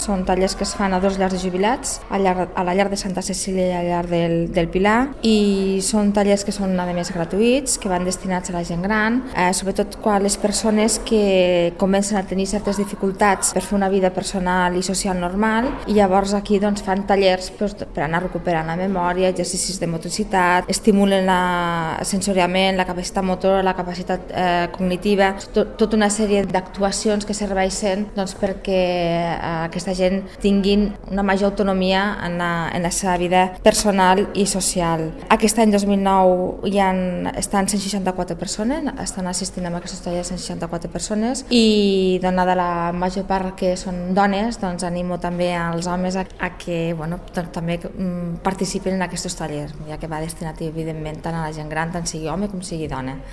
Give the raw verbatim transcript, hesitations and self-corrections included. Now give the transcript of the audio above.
Són tallers que es fan a dos llars de jubilats, a, llar, a la llar de Santa Cecília i a la llar del, del Pilar, i són tallers que són a més gratuïts, que van destinats a la gent gran, eh, sobretot quan les persones que comencen a tenir certes dificultats per fer una vida personal i social normal, i llavors aquí doncs, fan tallers doncs, per anar recuperant la memòria, exercicis de motricitat, estimulen la, sensoriament la capacitat motora, la capacitat eh, cognitiva, tot, tota una sèrie d'actuacions que serveixen doncs, perquè eh, aquesta gent tinguin una major autonomia en la, en la seva vida personal i social. Aquest any dos mil nou hi ha, estan cent seixanta-quatre persones, estan assistint a aquests tallers cent seixanta-quatre persones, i donada la major part que són dones, doncs animo també als homes a, a que bueno, doncs, també mm, participin en aquests tallers, ja que va destinat evidentment tant a la gent gran, tant sigui home com sigui dona.